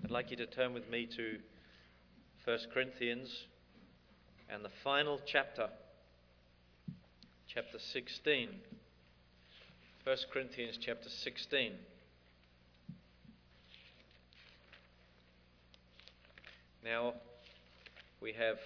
I'd like you to turn with me to 1 Corinthians and the final chapter, chapter 16. 1 Corinthians chapter 16. Now, we have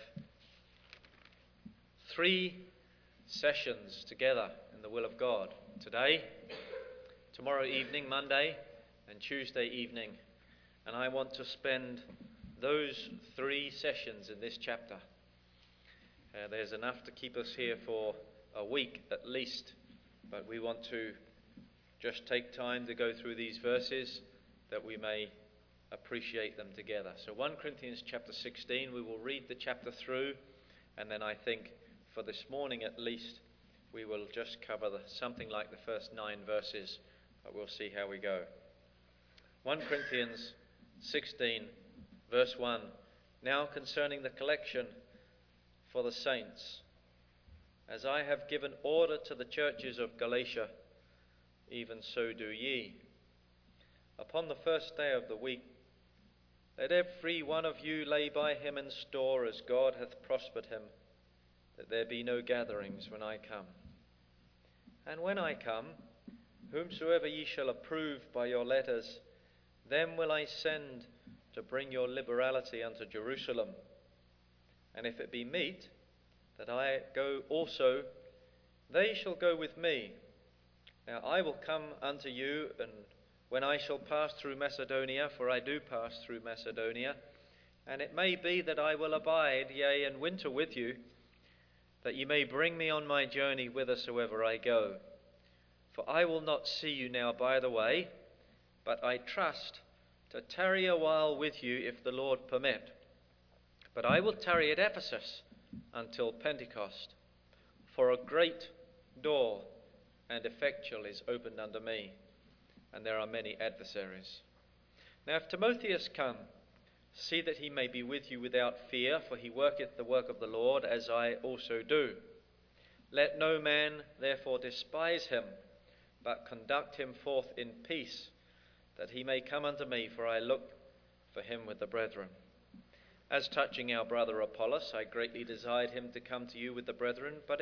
3 sessions together in the will of God. Today, tomorrow evening, Monday, and Tuesday evening. And I want to spend those 3 sessions in this chapter. There's enough to keep us here for a week at least, but we want to just take time to go through these verses that we may appreciate them together. So 1 Corinthians chapter 16, we will read the chapter through, and then I think for this morning at least, we will just cover something like the first 9 verses, but we'll see how we go. 1 Corinthians 16, verse 1. Now concerning the collection for the saints, as I have given order to the churches of Galatia, even so do ye. Upon the first day of the week, let every one of you lay by him in store as God hath prospered him, that there be no gatherings when I come. And when I come, whomsoever ye shall approve by your letters, them will I send to bring your liberality unto Jerusalem. And if it be meet that I go also, they shall go with me. Now I will come unto you, and when I shall pass through Macedonia, for I do pass through Macedonia, and it may be that I will abide, yea, and winter with you, that ye may bring me on my journey whithersoever I go. For I will not see you now by the way, but I trust to tarry a while with you if the Lord permit. But I will tarry at Ephesus until Pentecost, for a great door and effectual is opened unto me, and there are many adversaries. Now if Timotheus come, see that he may be with you without fear, for he worketh the work of the Lord, as I also do. Let no man therefore despise him, but conduct him forth in peace, that he may come unto me, for I look for him with the brethren. As touching our brother Apollos, I greatly desired him to come to you with the brethren, but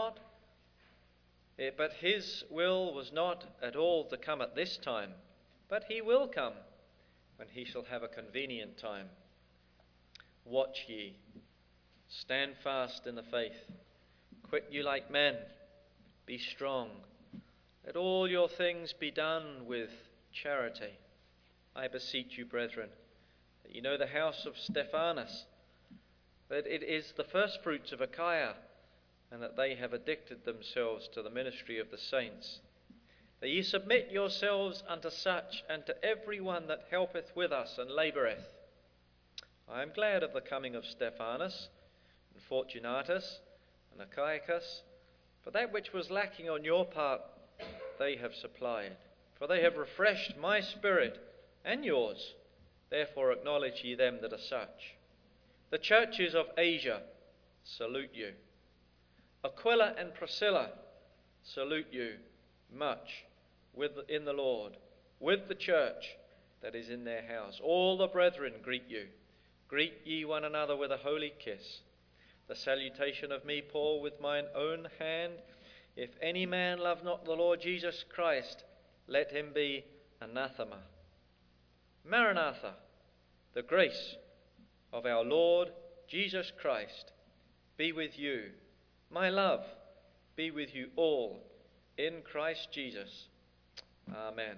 his will was not at all to come at this time, but he will come when he shall have a convenient time. Watch ye, stand fast in the faith, quit you like men, be strong. Let all your things be done with charity. I beseech you, brethren, that you know the house of Stephanas, that it is the firstfruits of Achaia, and that they have addicted themselves to the ministry of the saints. That ye submit yourselves unto such, and to every one that helpeth with us and laboureth. I am glad of the coming of Stephanas, and Fortunatus, and Achaicus, for that which was lacking on your part they have supplied. For they have refreshed my spirit and yours. Therefore acknowledge ye them that are such. The churches of Asia salute you. Aquila and Priscilla salute you much in the Lord, with the church that is in their house. All the brethren greet you. Greet ye one another with a holy kiss. The salutation of me, Paul, with mine own hand. If any man love not the Lord Jesus Christ, let him be anathema. Maranatha, the grace of our Lord Jesus Christ be with you. My love be with you all in Christ Jesus. Amen.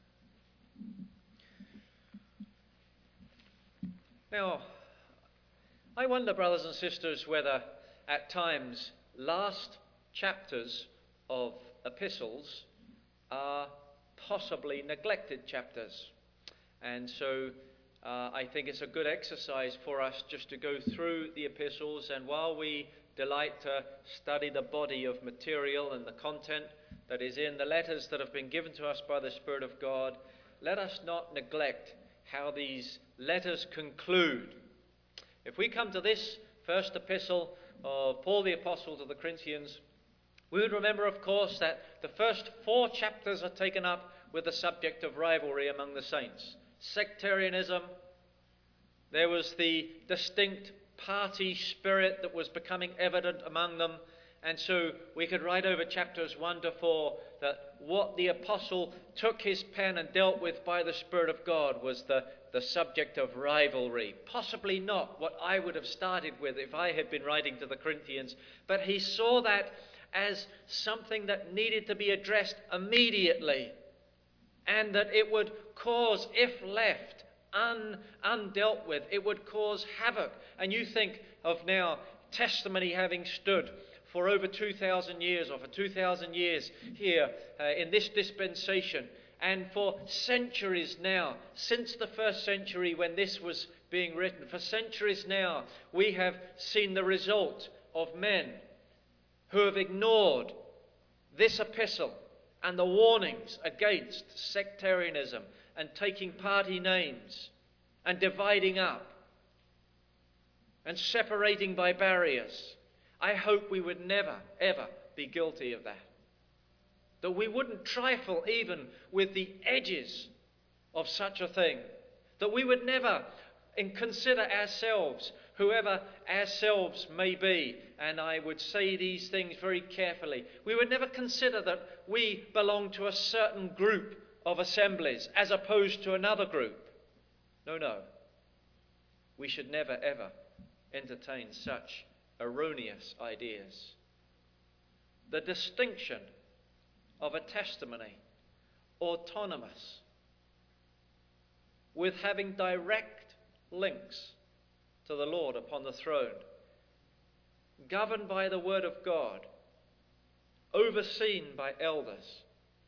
Now, I wonder, brothers and sisters, whether at times last chapters of epistles are possibly neglected chapters. And so I think it's a good exercise for us just to go through the epistles, and while we delight to study the body of material and the content that is in the letters that have been given to us by the Spirit of God, let us not neglect how these letters conclude. If we come to this first epistle of Paul the Apostle to the Corinthians, we would remember, of course, that the first 4 chapters are taken up with the subject of rivalry among the saints. Sectarianism, There was the distinct party spirit that was becoming evident among them. And so we could write over chapters 1 to 4 that what the apostle took his pen and dealt with by the Spirit of God was the subject of rivalry. Possibly not what I would have started with if I had been writing to the Corinthians, but he saw that as something that needed to be addressed immediately, and that it would cause, if left undealt with, it would cause havoc. And you think of now testimony having stood for over 2,000 years, or for 2,000 years here in this dispensation, and for centuries now, since the first century when this was being written, for centuries now, we have seen the result of men who have ignored this epistle and the warnings against sectarianism and taking party names and dividing up and separating by barriers. I hope we would never, ever be guilty of that. That we wouldn't trifle even with the edges of such a thing. That we would never consider ourselves, whoever ourselves may be, and I would say these things very carefully, we would never consider that we belong to a certain group of assemblies as opposed to another group. No. We should never, ever entertain such erroneous ideas. The distinction of a testimony, autonomous, with having direct links to the Lord upon the throne, governed by the word of God, overseen by elders,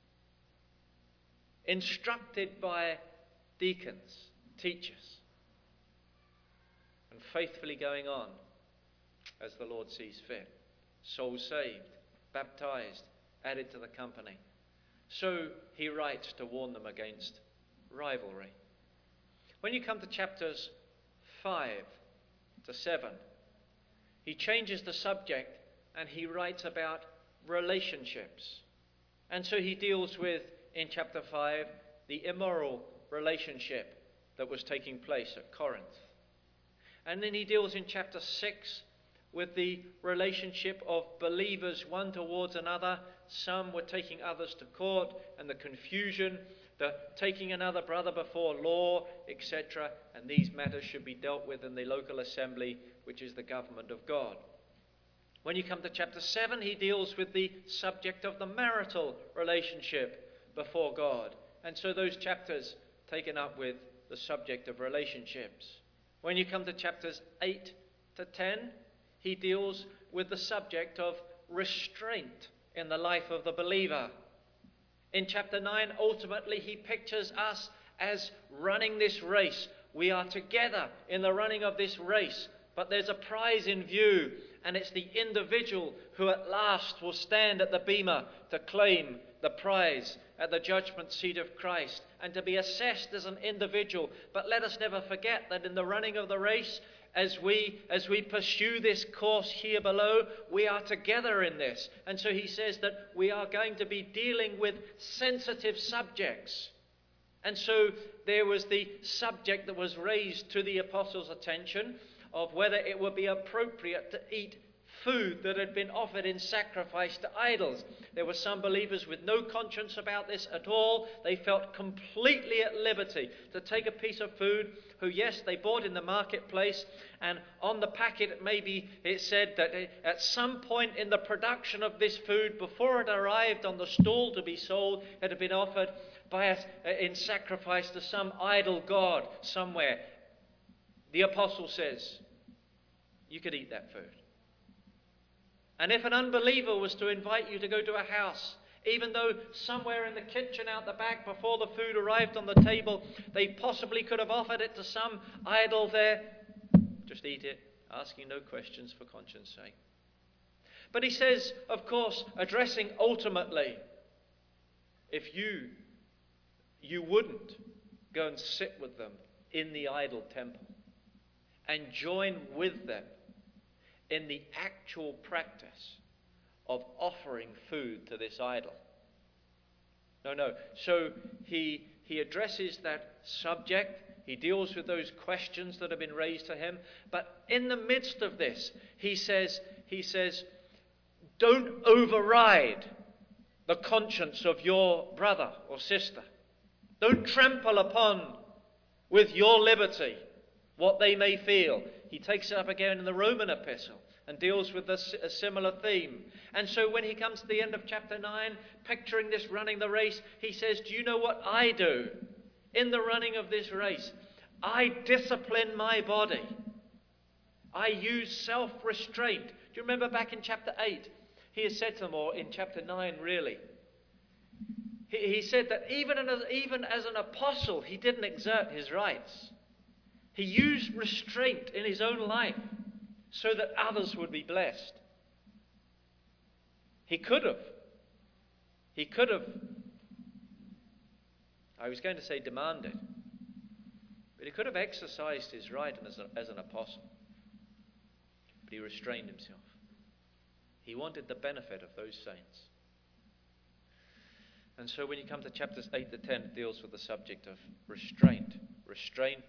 instructed by deacons, teachers, and faithfully going on as the Lord sees fit. Souls saved, baptized, added to the company. So he writes to warn them against rivalry. When you come to chapters 5 to 7, he changes the subject and he writes about relationships. And so he deals with, in chapter 5, the immoral relationship that was taking place at Corinth. And then he deals in chapter 6 with the relationship of believers one towards another. Some were taking others to court, and the confusion, the taking another brother before law, etc. And these matters should be dealt with in the local assembly, which is the government of God. When you come to chapter 7, he deals with the subject of the marital relationship before God. And so those chapters taken up with the subject of relationships. When you come to chapters 8 to 10, he deals with the subject of restraint in the life of the believer. In chapter 9, ultimately, he pictures us as running this race. We are together in the running of this race, but there's a prize in view, and it's the individual who at last will stand at the bema to claim the prize at the judgment seat of Christ and to be assessed as an individual. But let us never forget that in the running of the race, as we pursue this course here below, we are together in this. And so he says that we are going to be dealing with sensitive subjects. And so there was the subject that was raised to the apostles' attention of whether it would be appropriate to eat food that had been offered in sacrifice to idols. There were some believers with no conscience about this at all. They felt completely at liberty to take a piece of food who, yes, they bought in the marketplace, and on the packet maybe it said that at some point in the production of this food, before it arrived on the stall to be sold, it had been offered in sacrifice to some idol god somewhere. The apostle says, you could eat that food. And if an unbeliever was to invite you to go to a house, even though somewhere in the kitchen out the back before the food arrived on the table, they possibly could have offered it to some idol there, just eat it, asking no questions for conscience sake. But he says, of course, addressing ultimately, if you wouldn't go and sit with them in the idol temple and join with them in the actual practice of offering food to this idol. No. So he addresses that subject. He deals with those questions that have been raised to him. But in the midst of this, he says, don't override the conscience of your brother or sister. Don't trample upon with your liberty what they may feel. He takes it up again in the Roman epistle and deals with a similar theme. And so when he comes to the end of chapter 9, picturing this running the race, he says, do you know what I do in the running of this race? I discipline my body. I use self-restraint. Do you remember back in chapter 8? He has said to them, or in chapter 9 really, he said that even as an apostle, he didn't exert his rights. He used restraint in his own life so that others would be blessed. He could have, I was going to say demanded, but he could have exercised his right as an apostle. But he restrained himself. He wanted the benefit of those saints. And so when you come to chapters 8 to 10, it deals with the subject of restraint. Restraint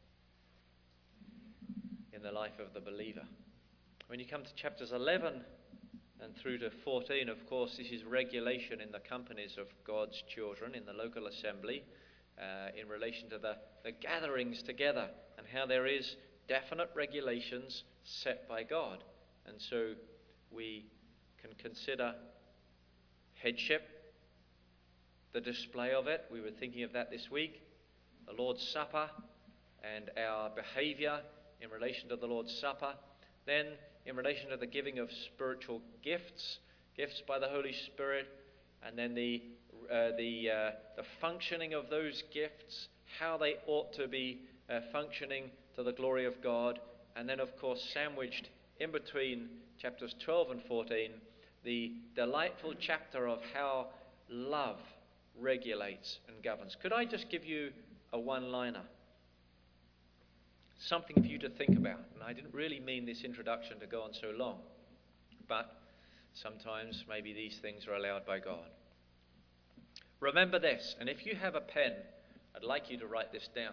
in the life of the believer. When you come to chapters 11 and through to 14, of course, this is regulation in the companies of God's children in the local assembly in relation to the gatherings together and how there is definite regulations set by God. And so we can consider headship, the display of it. We were thinking of that this week. The Lord's Supper and our behavior in relation to the Lord's Supper. Then in relation to the giving of spiritual gifts by the Holy Spirit, and then the functioning of those gifts, how they ought to be functioning to the glory of God. And then, of course, sandwiched in between chapters 12 and 14, the delightful chapter of how love regulates and governs. Could I just give you a one-liner? Something for you to think about. And I didn't really mean this introduction to go on so long, but sometimes maybe these things are allowed by God. Remember this, and if you have a pen, I'd like you to write this down.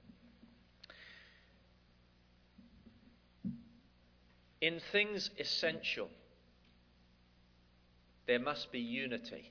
In things essential, there must be unity.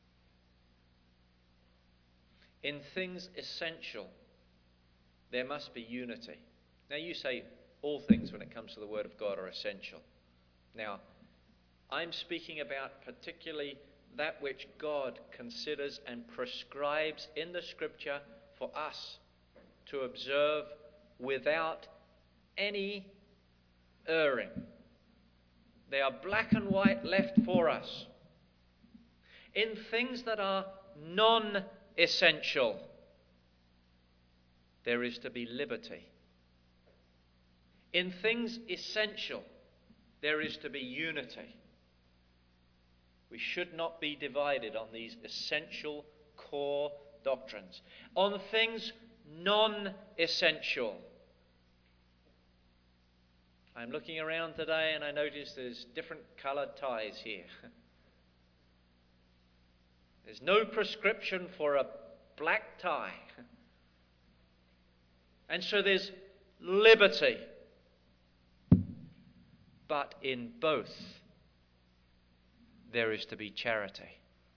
In things essential, there must be unity. Now you say all things when it comes to the Word of God are essential. Now, I'm speaking about particularly that which God considers and prescribes in the Scripture for us to observe without any erring. They are black and white left for us. In things that are non-essential, there is to be liberty. In things essential, there is to be unity. We should not be divided on these essential core doctrines. On things non-essential, I'm looking around today and I notice there's different coloured ties here. There's no prescription for a black tie. And so there's liberty. But in both, there is to be charity.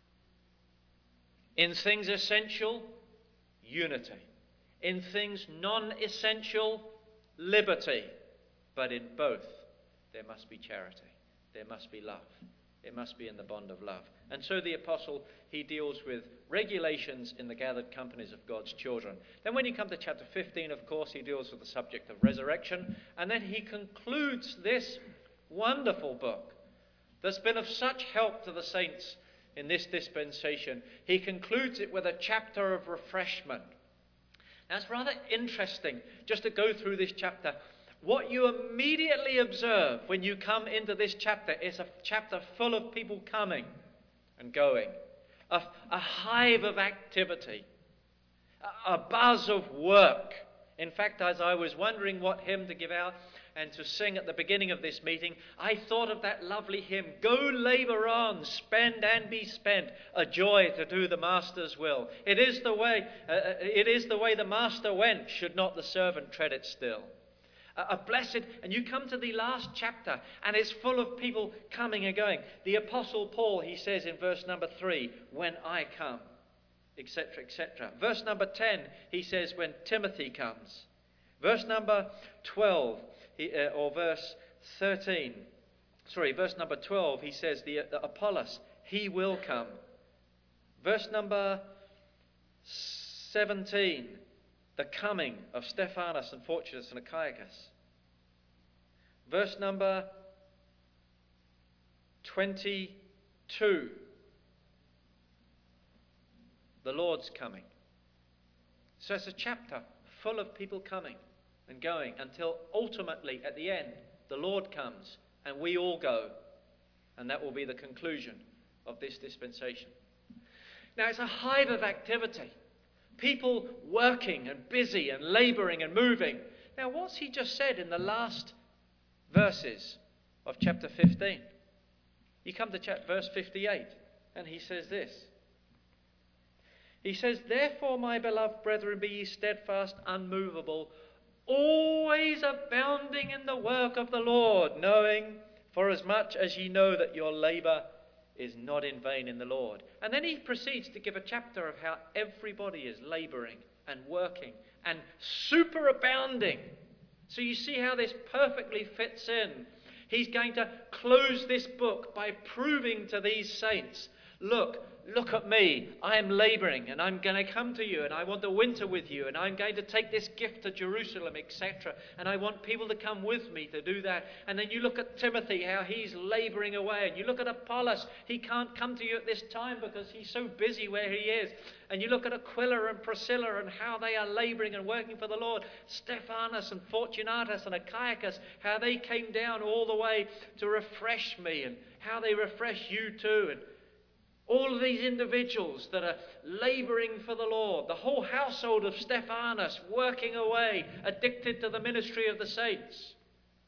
In things essential, unity. In things non-essential, liberty. But in both, there must be charity. There must be love. It must be in the bond of love. And so the apostle, he deals with regulations in the gathered companies of God's children. Then when you come to chapter 15, of course, he deals with the subject of resurrection. And then he concludes this wonderful book that's been of such help to the saints in this dispensation. He concludes it with a chapter of refreshment. Now it's rather interesting just to go through this chapter. What you immediately observe when you come into this chapter is a chapter full of people coming and going, a hive of activity, a buzz of work In fact, as I was wondering what hymn to give out and to sing at the beginning of this meeting, I thought of that lovely hymn, "Go labour on, spend and be spent, a joy to do the Master's will. It is the way the Master went, should not the servant tread it still." A blessed, and you come to the last chapter, and it's full of people coming and going. The Apostle Paul, he says in verse number 3, "When I come," etc., etc. Verse number 10, he says, "When Timothy comes." Verse number 12, verse 13, verse number 12, he says, the Apollos, he will come. Verse number 17, the coming of Stephanas and Fortunus and Achaicus. Verse number 22, the Lord's coming. So it's a chapter full of people coming and going until ultimately at the end the Lord comes and we all go, and that will be the conclusion of this dispensation. Now it's a hive of activity, people working and busy and labouring and moving. Now what's he just said in the last verses of chapter 15? You come to verse 58 and he says this. He says, "Therefore, my beloved brethren, be ye steadfast, unmovable, always abounding in the work of the Lord, knowing, for as much as ye know that your labour is not in vain in the Lord." And then he proceeds to give a chapter of how everybody is labouring and working and superabounding. So you see how this perfectly fits in. He's going to close this book by proving to these saints, look at me, I am labouring and I'm going to come to you and I want to winter with you and I'm going to take this gift to Jerusalem, etc. And I want people to come with me to do that. And then you look at Timothy, how he's labouring away. And you look at Apollos, he can't come to you at this time because he's so busy where he is. And you look at Aquila and Priscilla and how they are labouring and working for the Lord. Stephanas and Fortunatus and Achaicus, how they came down all the way to refresh me and how they refresh you too. And all of these individuals that are labouring for the Lord, the whole household of Stephanas working away, addicted to the ministry of the saints.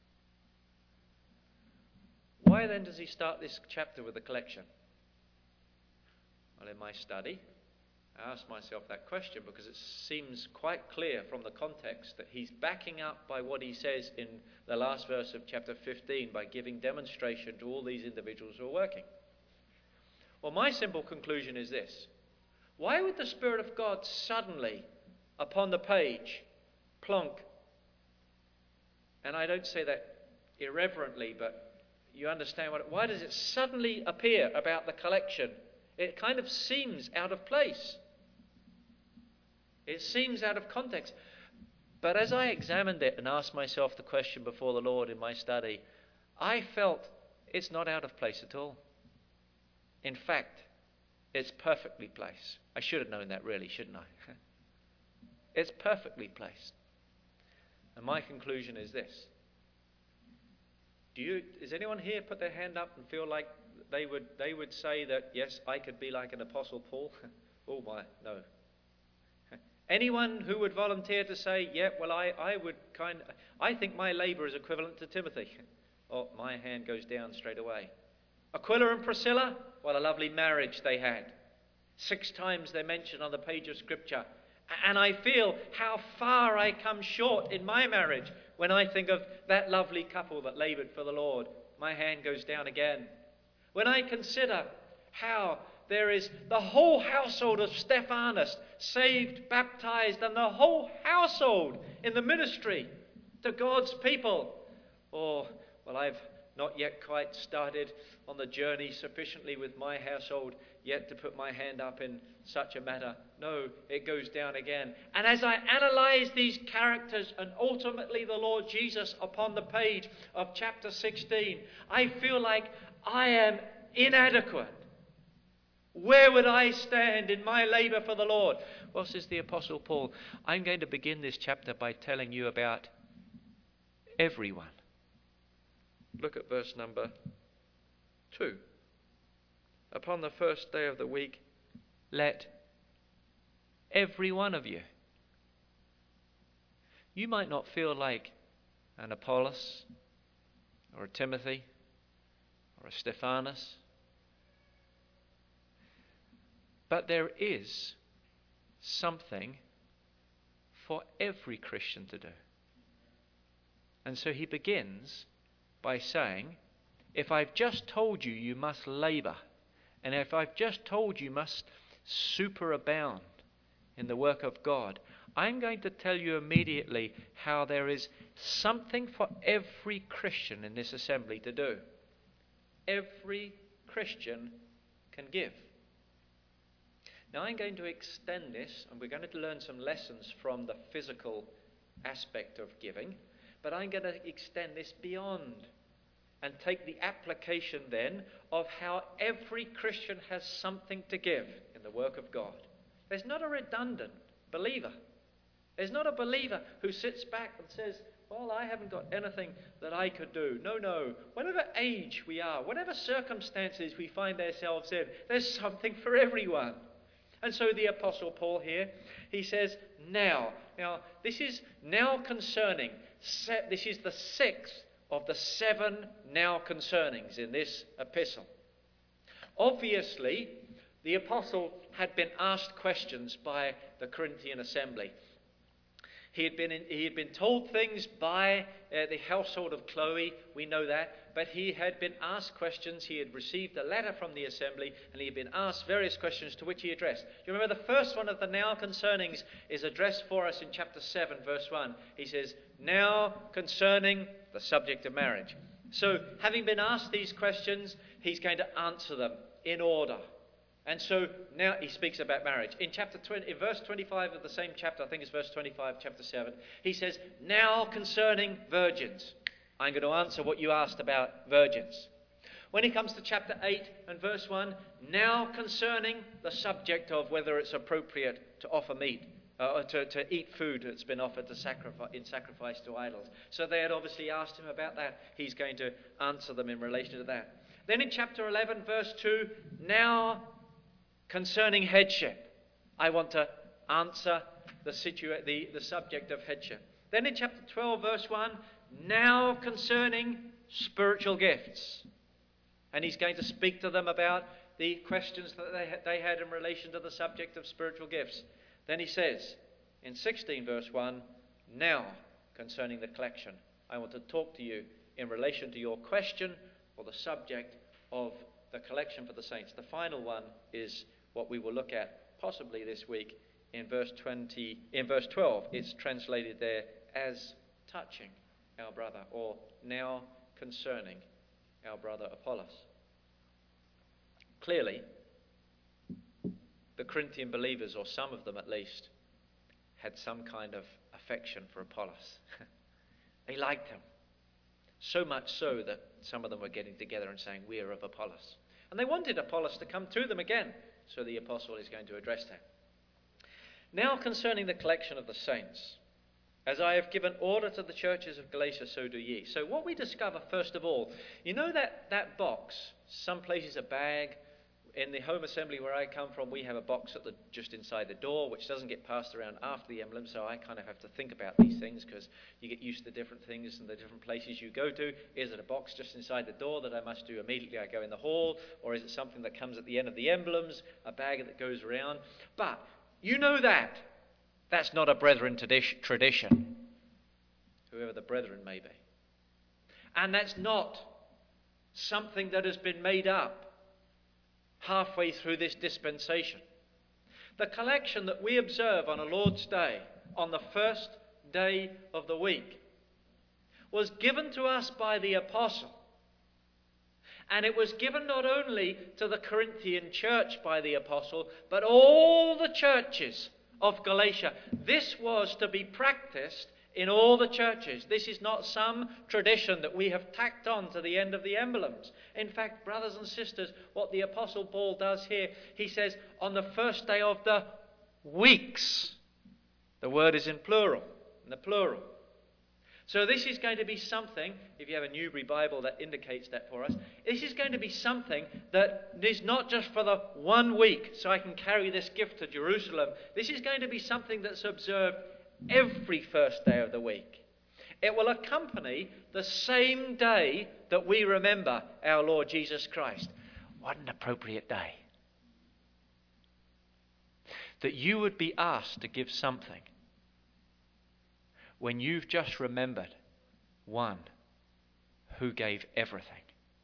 Why then does he start this chapter with a collection? Well, in my study, I asked myself that question because it seems quite clear from the context that he's backing up by what he says in the last verse of chapter 15 by giving demonstration to all these individuals who are working. Well, my simple conclusion is this. Why would the Spirit of God suddenly, upon the page, plonk, and I don't say that irreverently, but you understand why does it suddenly appear about the collection? It kind of seems out of place. It seems out of context. But as I examined it and asked myself the question before the Lord in my study, I felt it's not out of place at all. In fact, it's perfectly placed. I should have known that really, shouldn't I? It's perfectly placed. And my conclusion is this. Does anyone here put their hand up and feel like they would say that, yes, I could be like an Apostle Paul? Oh my, no. Anyone who would volunteer to say, yeah, well, I think my labour is equivalent to Timothy. Oh, my hand goes down straight away. Aquila and Priscilla, what a lovely marriage they had. 6 times they're mentioned on the page of Scripture. And I feel how far I come short in my marriage when I think of that lovely couple that laboured for the Lord. My hand goes down again. When I consider how there is the whole household of Stephanas saved, baptized, and the whole household in the ministry to God's people. Oh, well, I've not yet quite started on the journey sufficiently with my household yet to put my hand up in such a matter. No, it goes down again. And as I analyse these characters and ultimately the Lord Jesus upon the page of chapter 16, I feel like I am inadequate. Where would I stand in my labour for the Lord? Well, says the Apostle Paul, I'm going to begin this chapter by telling you about everyone. Look at verse number 2. Upon the first day of the week, let every one of you. You might not feel like an Apollos or a Timothy or a Stephanas, but there is something for every Christian to do. And so he begins by saying, if I've just told you you must labour, and if I've just told you must superabound in the work of God, I'm going to tell you immediately how there is something for every Christian in this assembly to do. Every Christian can give. Now I'm going to extend this, and we're going to learn some lessons from the physical aspect of giving, but I'm going to extend this beyond and take the application then of how every Christian has something to give in the work of God. There's not a redundant believer. There's not a believer who sits back and says, well, I haven't got anything that I could do. No. Whatever age we are, whatever circumstances we find ourselves in, there's something for everyone. And so the Apostle Paul here, he says, now. Now, this is now concerning. This is the sixth of the 7 now concernings in this epistle. Obviously, the apostle had been asked questions by the Corinthian assembly. He had been told things by the household of Chloe, we know that, but he had been asked questions. He had received a letter from the assembly, and he had been asked various questions to which he addressed. You remember the first one of the now concernings is addressed for us in chapter 7, verse 1. He says, now concerning the subject of marriage. So, having been asked these questions, he's going to answer them in order. And so now he speaks about marriage. In verse 25 of the same chapter, I think it's verse 25, chapter 7, he says, now concerning virgins. I'm going to answer what you asked about virgins. When he comes to chapter 8 and verse 1, now concerning the subject of whether it's appropriate to offer meat, to eat food that's been offered in sacrifice to idols. So they had obviously asked him about that. He's going to answer them in relation to that. Then in chapter 11, verse 2, now concerning headship. I want to answer the subject of headship. Then in chapter 12, verse 1, now concerning spiritual gifts. And he's going to speak to them about the questions that they had in relation to the subject of spiritual gifts. Then he says, in 16, verse 1, now concerning the collection. I want to talk to you in relation to your question or the subject of the collection for the saints. The final one is what we will look at possibly this week in verse 12. It's translated there as touching our brother, or now concerning our brother Apollos. Clearly, the Corinthian believers, or some of them at least, had some kind of affection for Apollos. They liked him. So much so that some of them were getting together and saying, we are of Apollos. And they wanted Apollos to come to them again. So the apostle is going to address that. Now concerning the collection of the saints. As I have given order to the churches of Galatia, so do ye. So what we discover first of all, you know that box, some places a bag. In the home assembly where I come from, we have a box just inside the door, which doesn't get passed around after the emblem, so I kind of have to think about these things because you get used to different things and the different places you go to. Is it a box just inside the door that I must do immediately I go in the hall, or is it something that comes at the end of the emblems, a bag that goes around? But you know that's not a brethren tradition, whoever the brethren may be. And that's not something that has been made up halfway through this dispensation. The collection that we observe on a Lord's Day, on the first day of the week, was given to us by the apostle. And it was given not only to the Corinthian church by the apostle, but all the churches of Galatia. This was to be practiced in all the churches. This is not some tradition that we have tacked on to the end of the emblems. In fact, brothers and sisters, what the Apostle Paul does here, he says, on the first day of the weeks. The word is in the plural. So this is going to be something, if you have a Newbury Bible that indicates that for us, this is going to be something that is not just for the 1 week, so I can carry this gift to Jerusalem. This is going to be something that's observed every first day of the week. It will accompany the same day that we remember our Lord Jesus Christ. What an appropriate day. That you would be asked to give something when you've just remembered one who gave everything.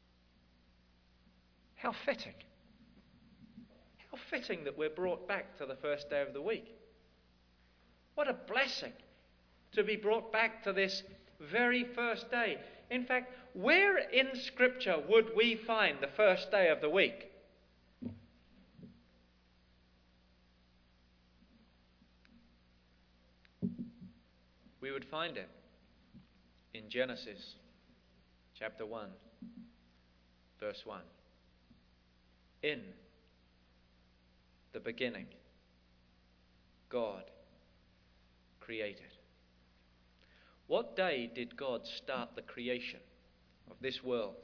How fitting. How fitting that we're brought back to the first day of the week. What a blessing to be brought back to this very first day. In fact, where in Scripture would we find the first day of the week? We would find it in Genesis chapter 1, verse 1. In the beginning, God created. What day did God start the creation of this world?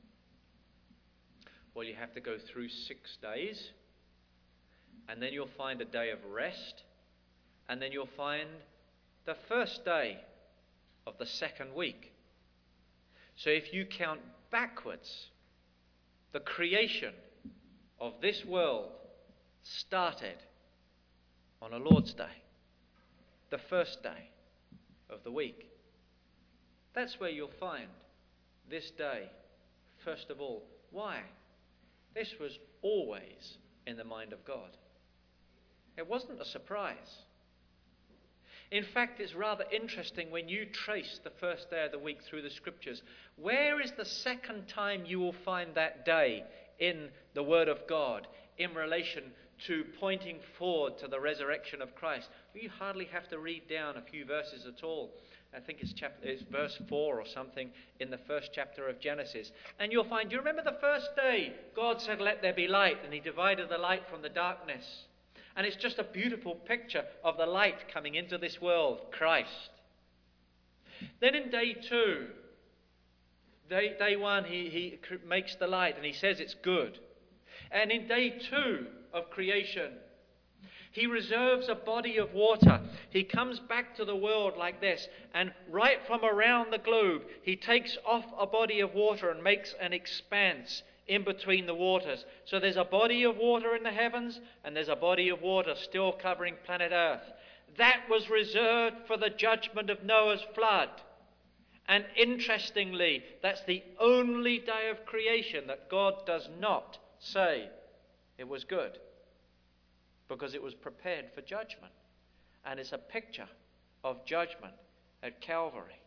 Well, you have to go through 6 days, and then you'll find a day of rest, and then you'll find the first day of the second week. So if you count backwards, the creation of this world started on a Lord's Day, the first day of the week. That's where you'll find this day, first of all. Why? This was always in the mind of God. It wasn't a surprise. In fact, it's rather interesting when you trace the first day of the week through the Scriptures. Where is the second time you will find that day in the Word of God in relation to pointing forward to the resurrection of Christ? You hardly have to read down a few verses at all. I think it's verse 4 or something in the first chapter of Genesis. And you'll find, do you remember the first day? God said, "Let there be light," and he divided the light from the darkness. And it's just a beautiful picture of the light coming into this world, Christ. Then in day 2, day 1, he makes the light and he says it's good. And in day 2 of creation, he reserves a body of water. He comes back to the world like this, and right from around the globe, he takes off a body of water and makes an expanse in between the waters. So there's a body of water in the heavens, and there's a body of water still covering planet Earth. That was reserved for the judgment of Noah's flood. And interestingly, that's the only day of creation that God does not say it was good, because it was prepared for judgment. And it's a picture of judgment at Calvary.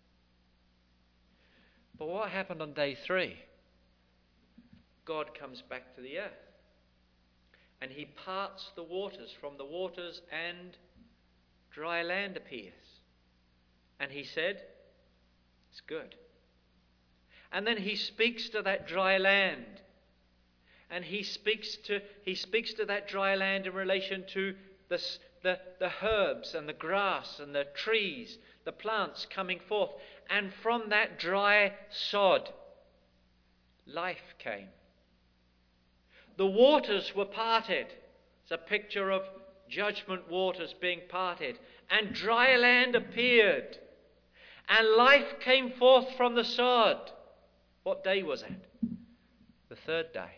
But what happened on day 3? God comes back to the earth, and he parts the waters from the waters, and dry land appears. And he said, it's good. And then he speaks to that dry land, and he speaks to that dry land in relation to the herbs and the grass and the trees, the plants coming forth. And from that dry sod, life came. The waters were parted. It's a picture of judgment waters being parted. And dry land appeared. And life came forth from the sod. What day was it? The third day.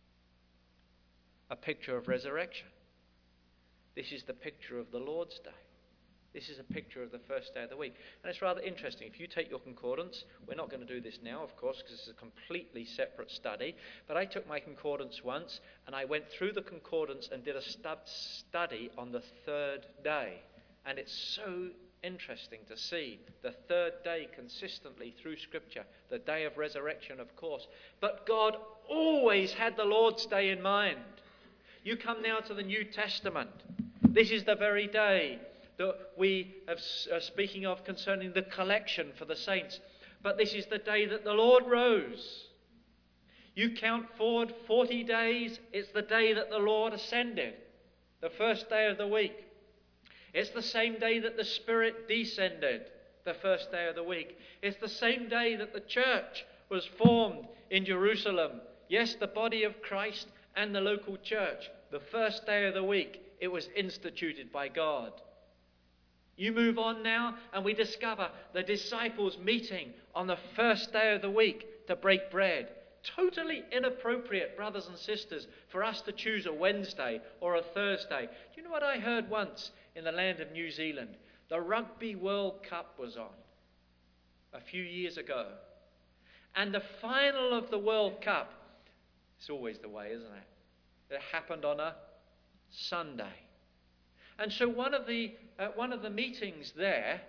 A picture of resurrection. This is the picture of the Lord's Day. This is a picture of the first day of the week. And it's rather interesting. If you take your concordance, we're not going to do this now, of course, because it's a completely separate study. But I took my concordance once, and I went through the concordance and did a study on the third day. And it's so interesting to see the third day consistently through Scripture, the day of resurrection, of course. But God always had the Lord's Day in mind. You come now to the New Testament. This is the very day that we are speaking of concerning the collection for the saints. But this is the day that the Lord rose. You count forward 40 days, it's the day that the Lord ascended, the first day of the week. It's the same day that the Spirit descended, the first day of the week. It's the same day that the church was formed in Jerusalem. Yes, the body of Christ and the local church. The first day of the week, it was instituted by God. You move on now, and we discover the disciples meeting on the first day of the week to break bread. Totally inappropriate, brothers and sisters, for us to choose a Wednesday or a Thursday. Do you know what I heard once in the land of New Zealand? The Rugby World Cup was on a few years ago. And the final of the World Cup, it's always the way, isn't it? It happened on a Sunday. And so one of the meetings there,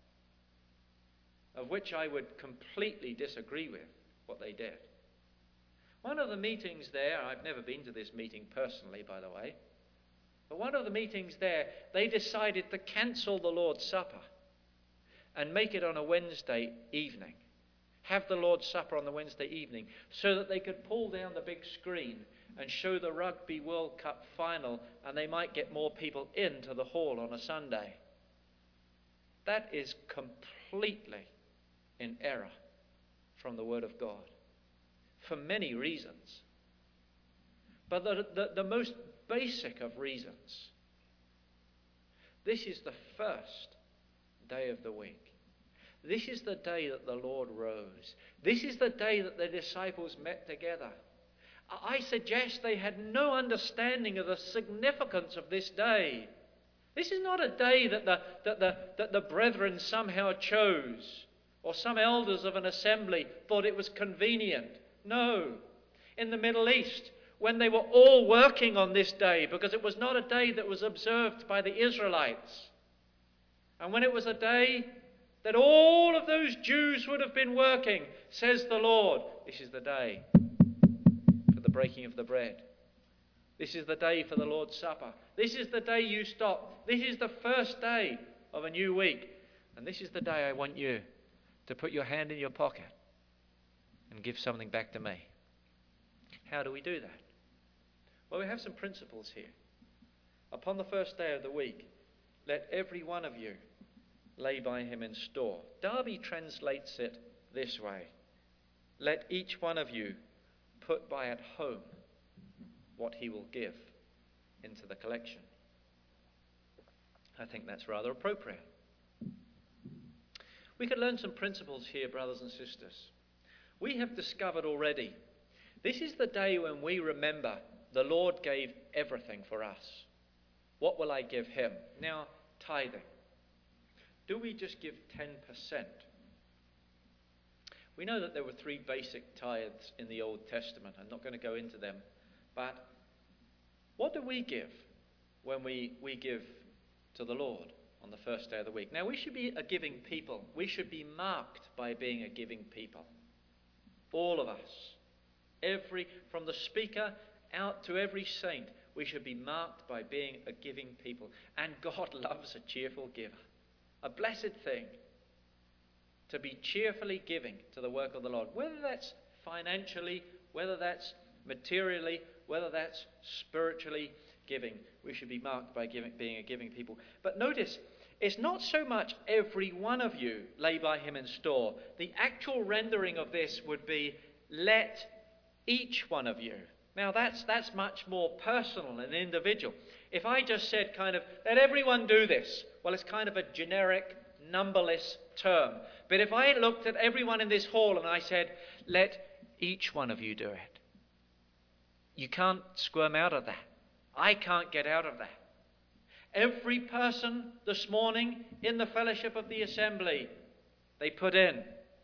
of which I would completely disagree with what they did. One of the meetings there, I've never been to this meeting personally, by the way, but one of the meetings there, they decided to cancel the Lord's Supper and make it on a Wednesday evening. Have the Lord's Supper on the Wednesday evening so that they could pull down the big screen and show the Rugby World Cup final, and they might get more people into the hall on a Sunday. That is completely in error from the Word of God, for many reasons. But the most basic of reasons, this is the first day of the week. This is the day that the Lord rose. This is the day that the disciples met together. I suggest they had no understanding of the significance of this day. This is not a day that the brethren somehow chose, or some elders of an assembly thought it was convenient. No. In the Middle East, when they were all working on this day, because it was not a day that was observed by the Israelites, and when it was a day that all of those Jews would have been working, says the Lord, this is the day for the breaking of the bread. This is the day for the Lord's Supper. This is the day you stop. This is the first day of a new week. And this is the day I want you to put your hand in your pocket and give something back to me. How do we do that? Well, we have some principles here. Upon the first day of the week, let every one of you lay by him in store. Darby translates it this way: let each one of you put by at home what he will give into the collection. I think that's rather appropriate. We could learn some principles here, brothers and sisters. We have discovered already, this is the day when we remember the Lord gave everything for us. What will I give him? Now, tithing. Do we just give 10%? We know that there were 3 basic tithes in the Old Testament. I'm not going to go into them. But what do we give when we give to the Lord on the first day of the week? Now, we should be a giving people. We should be marked by being a giving people. All of us. From the speaker out to every saint, we should be marked by being a giving people. And God loves a cheerful giver. A blessed thing to be cheerfully giving to the work of the Lord. Whether that's financially, whether that's materially, whether that's spiritually giving, we should be marked by being a giving people. But notice, it's not so much every one of you lay by him in store. The actual rendering of this would be, let each one of you. Now that's much more personal and individual. If I just said let everyone do this, well, it's kind of a generic, numberless term. But if I looked at everyone in this hall and I said, let each one of you do it, you can't squirm out of that. I can't get out of that. Every person this morning in the fellowship of the assembly, they put in.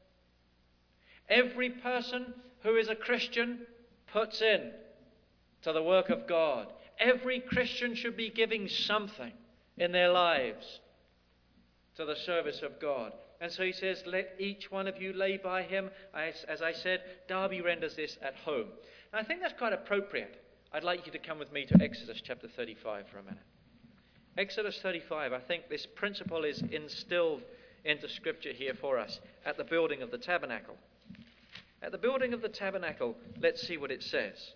Every person who is a Christian puts in to the work of God. Every Christian should be giving something in their lives to the service of God. And so he says, let each one of you lay by him. As I said, Darby renders this at home. And I think that's quite appropriate. I'd like you to come with me to Exodus chapter 35 for a minute. Exodus 35, I think this principle is instilled into Scripture here for us at the building of the tabernacle. At the building of the tabernacle, let's see what it says.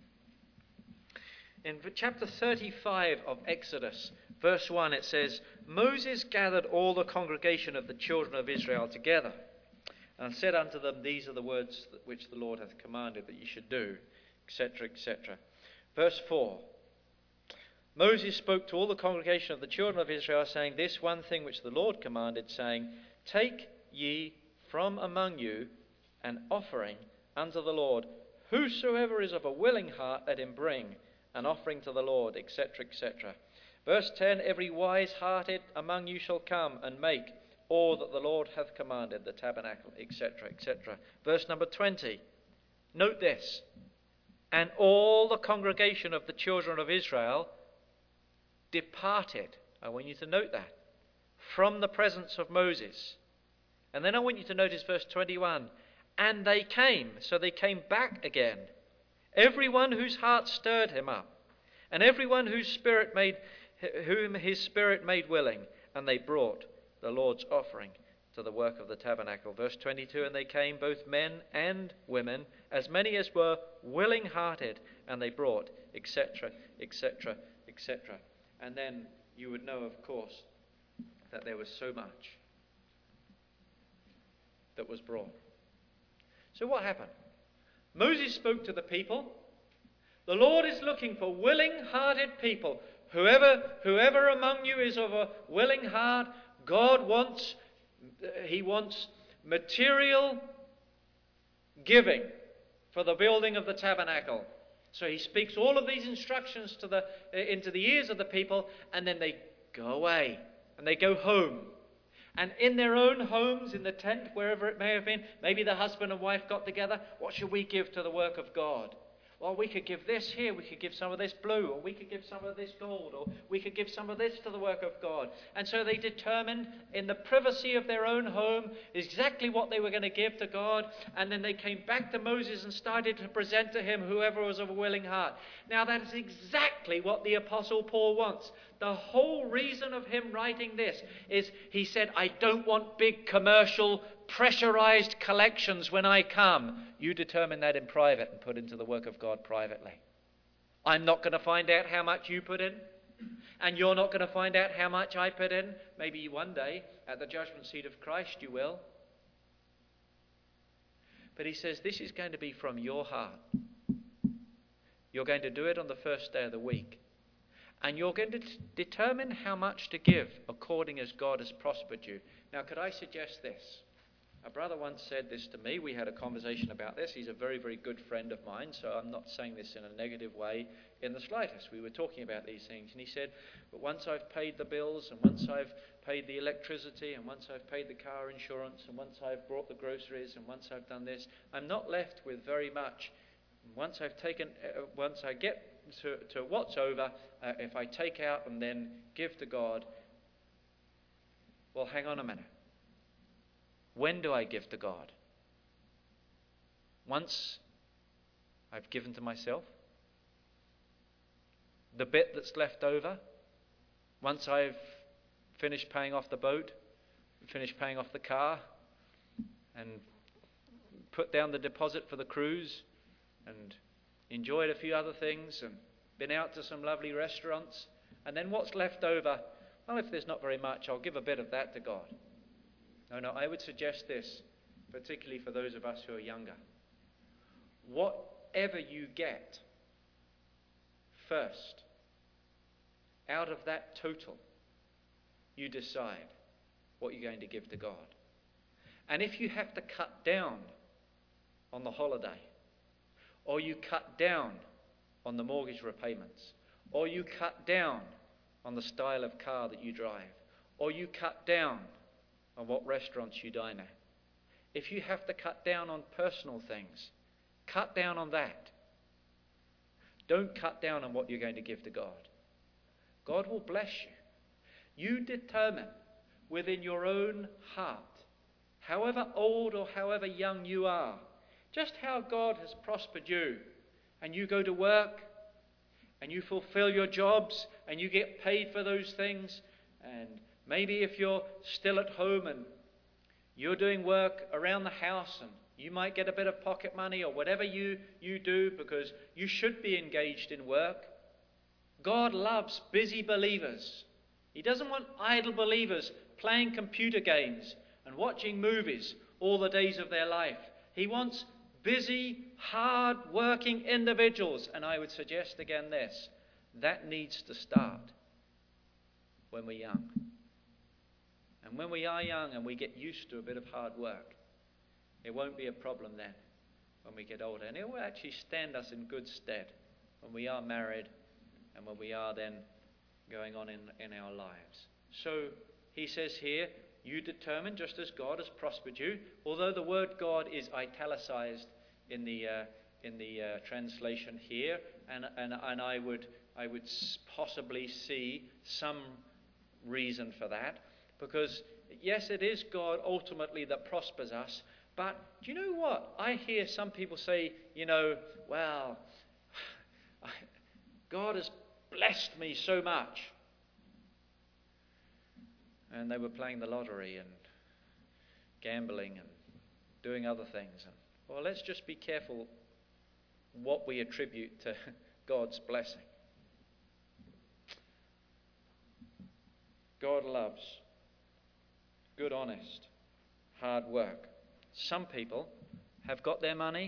In chapter 35 of Exodus, verse 1, it says, Moses gathered all the congregation of the children of Israel together, and said unto them, these are the words which the Lord hath commanded that ye should do, etc., etc. Verse 4, Moses spoke to all the congregation of the children of Israel, saying, this one thing which the Lord commanded, saying, take ye from among you an offering unto the Lord. Whosoever is of a willing heart, let him bring an offering to the Lord, etc., etc. Verse 10, every wise-hearted among you shall come and make all that the Lord hath commanded, the tabernacle, etc., etc. Verse number 20, note this, and all the congregation of the children of Israel departed. I want you to note that. From the presence of Moses. And then I want you to notice verse 21. And they came. So they came back again. Everyone whose heart stirred him up. And everyone whom his spirit made willing. And they brought the Lord's offering to the work of the tabernacle. Verse 22. And they came, both men and women, as many as were willing-hearted. And they brought, etc., etc., etc. And then you would know, of course, that there was so much that was brought. So what happened? Moses spoke to the people. The Lord is looking for willing-hearted people. Whoever among you is of a willing heart, God wants material giving for the building of the tabernacle. So he speaks all of these instructions into the ears of the people, and then they go away, and they go home. And in their own homes, in the tent, wherever it may have been, maybe the husband and wife got together, what should we give to the work of God? Well, we could give this here, we could give some of this blue, or we could give some of this gold, or we could give some of this to the work of God. And so they determined in the privacy of their own home exactly what they were going to give to God. And then they came back to Moses and started to present to him whoever was of a willing heart. Now that is exactly what the Apostle Paul wants. The whole reason of him writing this is he said, I don't want big commercial pressurized collections when I come. You determine that in private and put into the work of God privately. I'm not going to find out how much you put in, and you're not going to find out how much I put in. Maybe one day at the judgment seat of Christ you will. But he says this is going to be from your heart. You're going to do it on the first day of the week. And you're going to determine how much to give according as God has prospered you. Now, could I suggest this? A brother once said this to me. We had a conversation about this. He's a very, very good friend of mine, so I'm not saying this in a negative way in the slightest. We were talking about these things, and he said, but once I've paid the bills, and once I've paid the electricity, and once I've paid the car insurance, and once I've brought the groceries, and once I've done this, I'm not left with very much. Once I get to what's over, if I take out and then give to God, well, hang on a minute. When do I give to God? Once I've given to myself? The bit that's left over? Once I've finished paying off the boat, finished paying off the car, and put down the deposit for the cruise, and enjoyed a few other things, and been out to some lovely restaurants, and then what's left over? Well, if there's not very much, I'll give a bit of that to God. No, I would suggest this, particularly for those of us who are younger. Whatever you get first, out of that total, you decide what you're going to give to God. And if you have to cut down on the holiday, or you cut down on the mortgage repayments, or you cut down on the style of car that you drive, or you cut down on what restaurants you dine at. If you have to cut down on personal things, cut down on that. Don't cut down on what you're going to give to God. God will bless you. You determine within your own heart, however old or however young you are, just how God has prospered you. And you go to work, and you fulfill your jobs, and you get paid for those things. And maybe if you're still at home and you're doing work around the house, and you might get a bit of pocket money or whatever you do, because you should be engaged in work. God loves busy believers. He doesn't want idle believers playing computer games and watching movies all the days of their life. He wants busy, hard-working individuals. And I would suggest again this, that needs to start when we're young. And when we are young and we get used to a bit of hard work, it won't be a problem then when we get older. And it will actually stand us in good stead when we are married and when we are then going on in our lives. So he says here, you determine just as God has prospered you. Although the word God is italicized in the translation here, and I would possibly see some reason for that, because yes, it is God ultimately that prospers us. But do you know what? I hear some people say, well, God has blessed me so much. And they were playing the lottery and gambling and doing other things. Well, let's just be careful what we attribute to God's blessing. God loves good, honest, hard work. Some people have got their money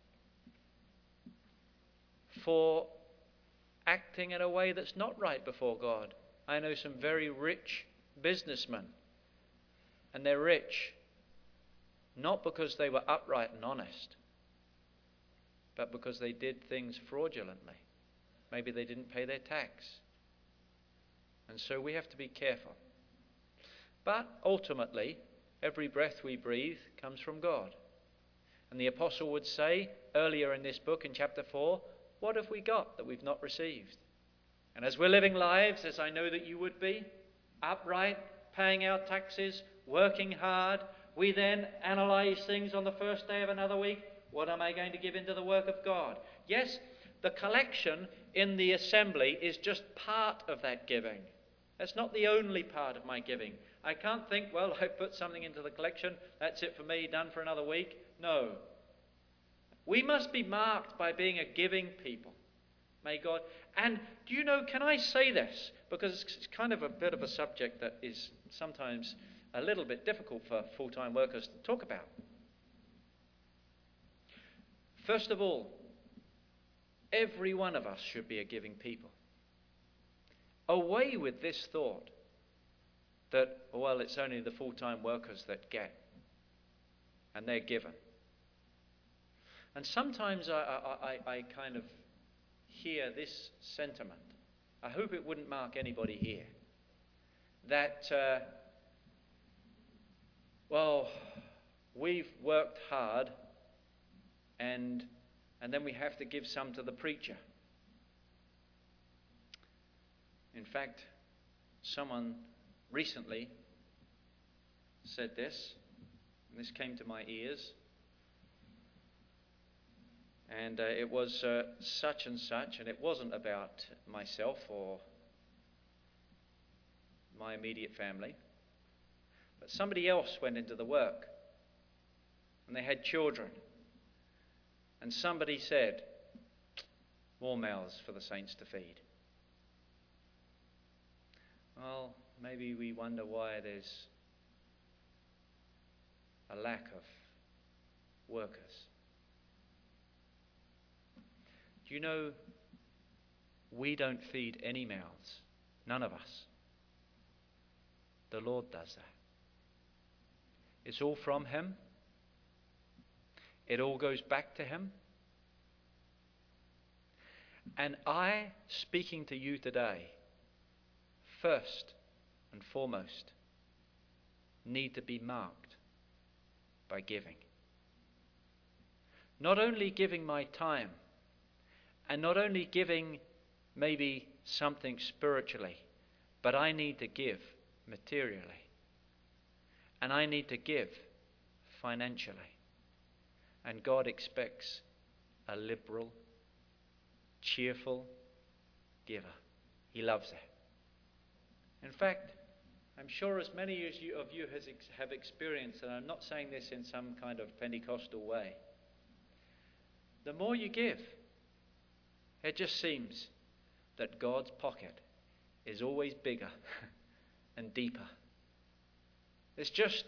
for acting in a way that's not right before God. I know some very rich businessmen, and they're rich not because they were upright and honest, but because they did things fraudulently. Maybe they didn't pay their tax. And so we have to be careful. But ultimately, every breath we breathe comes from God. And the apostle would say earlier in this book, in chapter 4, what have we got that we've not received? And as we're living lives, as I know that you would be, upright, paying our taxes, working hard, we then analyze things on the first day of another week. What am I going to give into the work of God? Yes, the collection in the assembly is just part of that giving. That's not the only part of my giving. I can't think, well, I put something into the collection, that's it for me, done for another week. No. We must be marked by being a giving people. May God. And do you know, can I say this? Because it's kind of a bit of a subject that is sometimes a little bit difficult for full-time workers to talk about. First of all, every one of us should be a giving people. Away with this thought that, well, it's only the full-time workers that get, and they're given. And sometimes I kind of hear this sentiment. I hope it wouldn't mark anybody here. That, well, we've worked hard and then we have to give some to the preacher. In fact, someone recently said this, and this came to my ears. And it was such and such, and it wasn't about myself or my immediate family. But somebody else went into the work, and they had children. And somebody said, more mouths for the saints to feed. Well, maybe we wonder why there's a lack of workers. Do you know, we don't feed any mouths. None of us. The Lord does that. It's all from Him. It all goes back to Him. And I, speaking to you today, first and foremost, need to be marked by giving. Not only giving my time, and not only giving maybe something spiritually, but I need to give materially. And I need to give financially. And God expects a liberal, cheerful giver. He loves that. In fact, I'm sure as many of you have experienced, and I'm not saying this in some kind of Pentecostal way, the more you give, it just seems that God's pocket is always bigger and deeper. It's just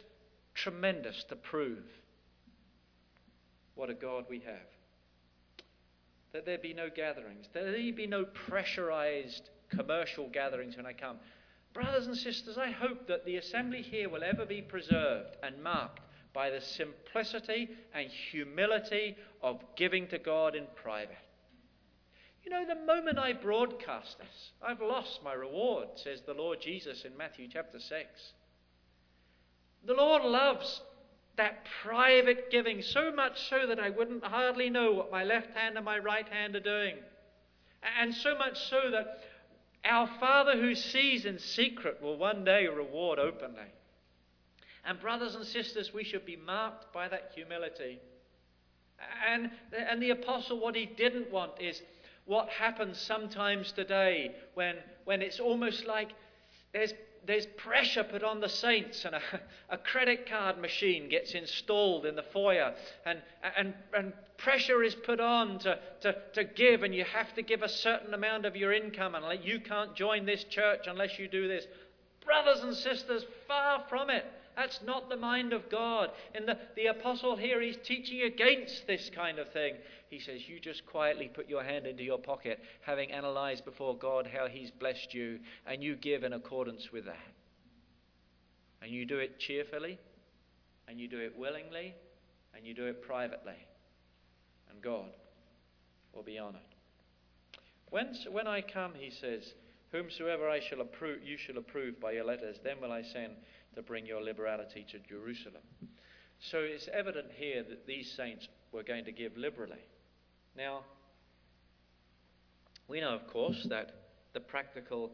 tremendous to prove what a God we have. that there be no gatherings, that there be no pressurized commercial gatherings when I come. Brothers and sisters, I hope that the assembly here will ever be preserved and marked by the simplicity and humility of giving to God in private. You know, the moment I broadcast this, I've lost my reward, says the Lord Jesus in Matthew chapter 6. The Lord loves that private giving, so much so that I wouldn't hardly know what my left hand and my right hand are doing. And so much so that our Father who sees in secret will one day reward openly. And brothers and sisters, we should be marked by that humility. And the apostle, what he didn't want is what happens sometimes today when it's almost like there's pressure put on the saints, and a credit card machine gets installed in the foyer, and pressure is put on to give, and you have to give a certain amount of your income, and you can't join this church unless you do this. Brothers and sisters, far from it. That's not the mind of God. And the apostle here, he's teaching against this kind of thing. He says, you just quietly put your hand into your pocket, having analysed before God how he's blessed you, and you give in accordance with that. And you do it cheerfully, and you do it willingly, and you do it privately. And God will be honoured. When I come, he says, whomsoever I shall approve, you shall approve by your letters, then will I send to bring your liberality to Jerusalem. So it's evident here that these saints were going to give liberally. Now, we know, of course, that the practical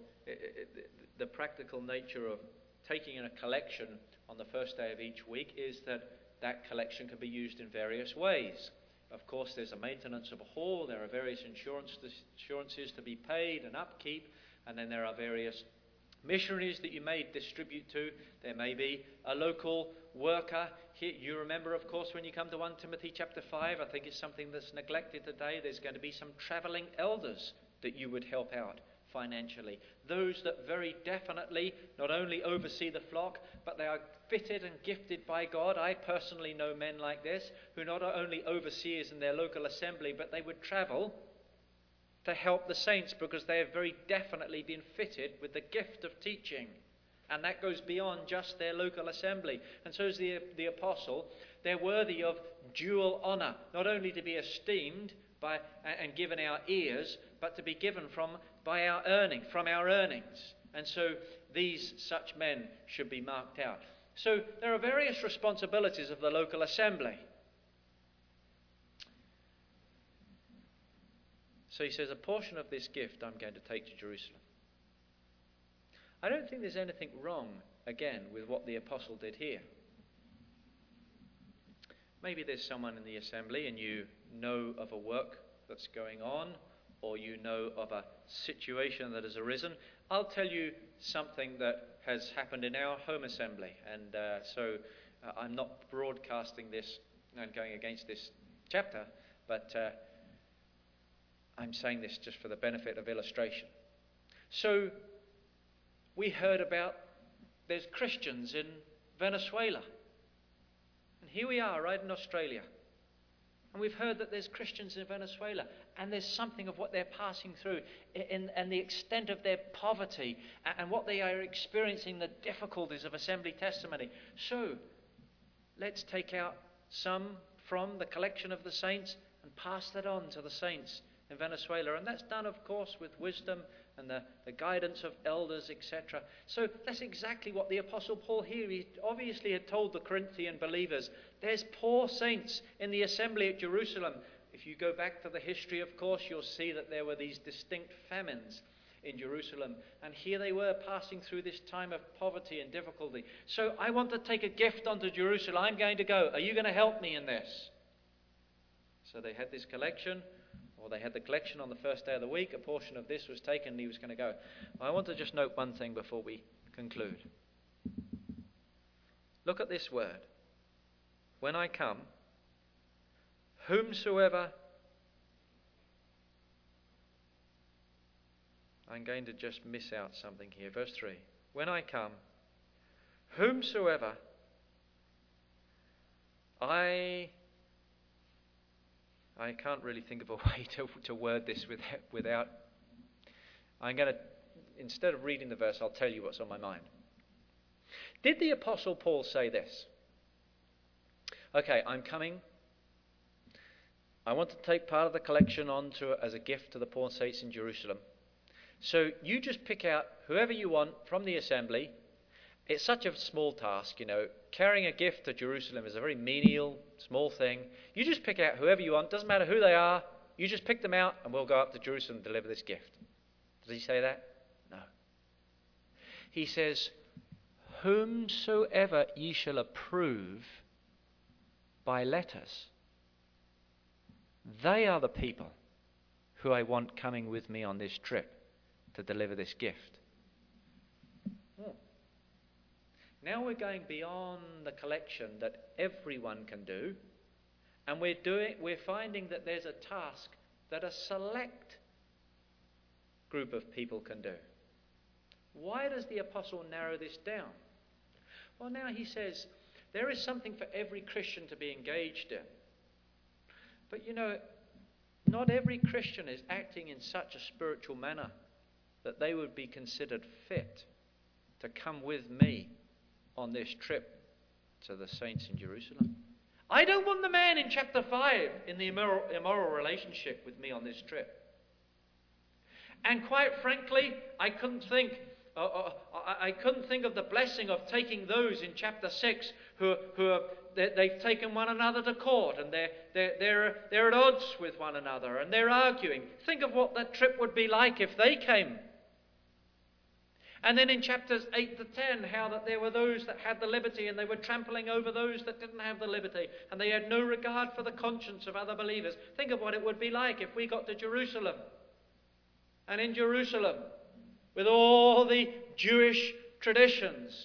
nature of taking in a collection on the first day of each week is that collection can be used in various ways. Of course, there's a maintenance of a hall, there are various insurances to be paid and upkeep, and then there are various missionaries that you may distribute to. There may be a local worker. Here, you remember, of course, when you come to 1 Timothy chapter 5, I think it's something that's neglected today, there's going to be some travelling elders that you would help out financially. Those that very definitely not only oversee the flock, but they are fitted and gifted by God. I personally know men like this, who not only overseers in their local assembly, but they would travel to help the saints because they have very definitely been fitted with the gift of teaching. And that goes beyond just their local assembly. And so is the apostle. They're worthy of dual honour, not only to be esteemed by and given our ears, but to be given from our earnings. And so such men should be marked out. So there are various responsibilities of the local assembly. So he says, a portion of this gift I'm going to take to Jerusalem. I don't think there's anything wrong, again, with what the apostle did here. Maybe there's someone in the assembly and you know of a work that's going on, or you know of a situation that has arisen. I'll tell you something that has happened in our home assembly, and so I'm not broadcasting this and going against this chapter, but I'm saying this just for the benefit of illustration. So we heard about there's Christians in Venezuela. And here we are right in Australia. And we've heard that there's Christians in Venezuela. And there's something of what they're passing through and the extent of their poverty and what they are experiencing, the difficulties of assembly testimony. So let's take out some from the collection of the saints and pass that on to the saints in Venezuela. And that's done, of course, with wisdom and the guidance of elders, etc. So that's exactly what the Apostle Paul here, he obviously had told the Corinthian believers. There's poor saints in the assembly at Jerusalem. If you go back to the history, of course, you'll see that there were these distinct famines in Jerusalem. And here they were passing through this time of poverty and difficulty. So I want to take a gift onto Jerusalem. I'm going to go. Are you going to help me in this? So they had this collection. Or they had the collection on the first day of the week. A portion of this was taken and he was going to go. I want to just note one thing before we conclude. Look at this word. When I come, whomsoever... I'm going to just miss out something here. Verse 3. When I come, whomsoever I can't really think of a way to word this without. I'm going to, instead of reading the verse, I'll tell you what's on my mind. Did the Apostle Paul say this? Okay, I'm coming. I want to take part of the collection on as a gift to the poor saints in Jerusalem. So you just pick out whoever you want from the assembly. It's such a small task, Carrying a gift to Jerusalem is a very menial, small thing. You just pick out whoever you want. Doesn't matter who they are. You just pick them out and we'll go up to Jerusalem and deliver this gift. Does he say that? No. He says, whomsoever ye shall approve by letters, they are the people who I want coming with me on this trip to deliver this gift. Now we're going beyond the collection that everyone can do, and we're finding that there's a task that a select group of people can do. Why does the apostle narrow this down? Well, now he says there is something for every Christian to be engaged in. But not every Christian is acting in such a spiritual manner that they would be considered fit to come with me on this trip to the saints in Jerusalem. I don't want the man in chapter 5 in the immoral relationship with me on this trip. And quite frankly, I couldn't think of the blessing of taking those in chapter 6 they've taken one another to court and they're at odds with one another and they're arguing. Think of what that trip would be like if they came. And then in chapters 8 to 10, how that there were those that had the liberty and they were trampling over those that didn't have the liberty, and they had no regard for the conscience of other believers. Think of what it would be like if we got to Jerusalem. And in Jerusalem, with all the Jewish traditions.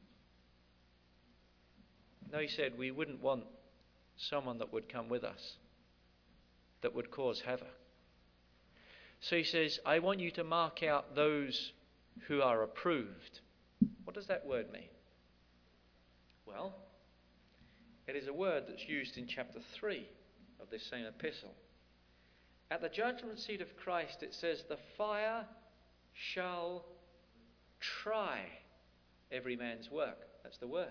No, he said, we wouldn't want someone that would come with us, that would cause havoc. So he says, I want you to mark out those who are approved. What does that word mean? Well, it is a word that's used in chapter 3 of this same epistle. At the judgment seat of Christ, it says, the fire shall try every man's work. That's the word.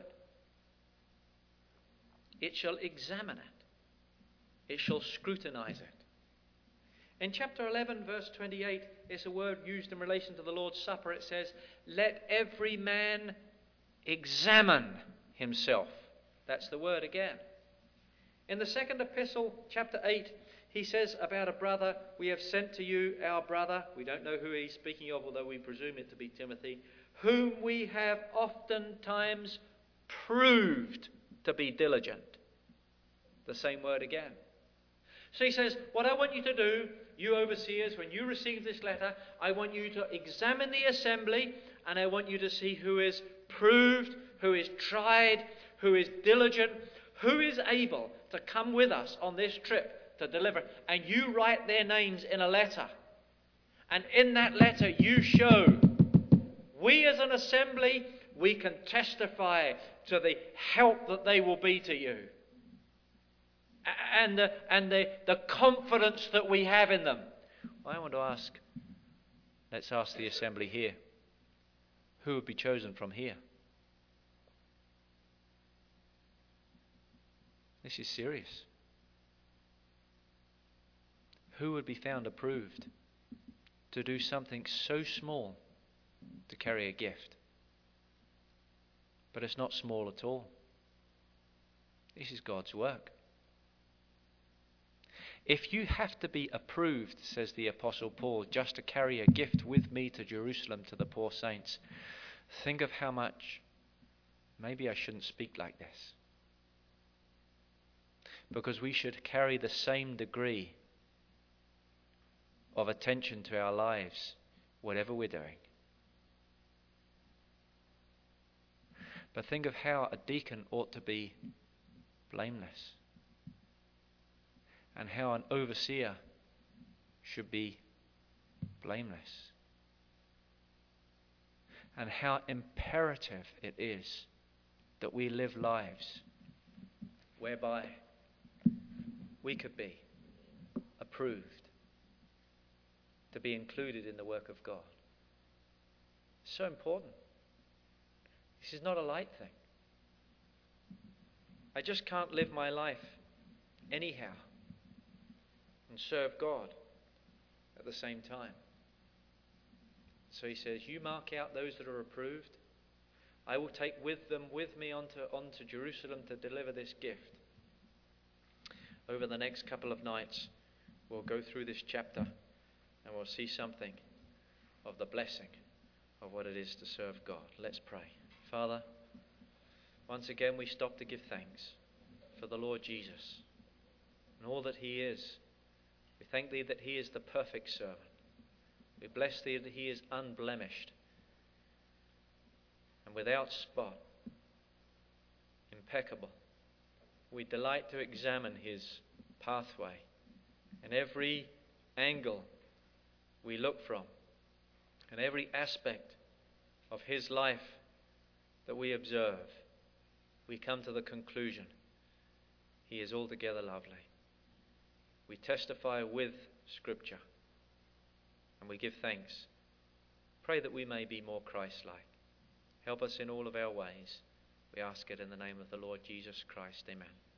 It shall examine it. It shall scrutinize it. In chapter 11, verse 28, it's a word used in relation to the Lord's Supper. It says, let every man examine himself. That's the word again. In the second epistle, chapter 8, he says about a brother, we have sent to you our brother. We don't know who he's speaking of, although we presume it to be Timothy, whom we have oftentimes proved to be diligent. The same word again. So he says, what I want you to do, you overseers, when you receive this letter, I want you to examine the assembly, and I want you to see who is proved, who is tried, who is diligent, who is able to come with us on this trip to deliver. And you write their names in a letter. And in that letter you show, we as an assembly, we can testify to the help that they will be to you. And the confidence that we have in them. I want to ask, let's ask the assembly here, who would be chosen from here? This is serious. Who would be found approved to do something so small, to carry a gift? But it's not small at all. This is God's work. If you have to be approved, says the Apostle Paul, just to carry a gift with me to Jerusalem to the poor saints, think of how much, maybe I shouldn't speak like this, because we should carry the same degree of attention to our lives, whatever we're doing. But think of how a deacon ought to be blameless, and how an overseer should be blameless, and how imperative it is that we live lives whereby we could be approved, to be included in the work of God. It's so important. This is not a light thing. I just can't live my life anyhow and serve God at the same time. So he says, you mark out those that are approved. I will take them with me onto Jerusalem to deliver this gift. Over the next couple of nights, we'll go through this chapter and we'll see something of the blessing of what it is to serve God. Let's pray. Father, once again we stop to give thanks for the Lord Jesus and all that he is. We thank thee that he is the perfect servant. We bless thee that he is unblemished and without spot, impeccable. We delight to examine his pathway and every angle we look from and every aspect of his life that we observe, we come to the conclusion he is altogether lovely. We testify with Scripture and we give thanks. Pray that we may be more Christ-like. Help us in all of our ways. We ask it in the name of the Lord Jesus Christ. Amen.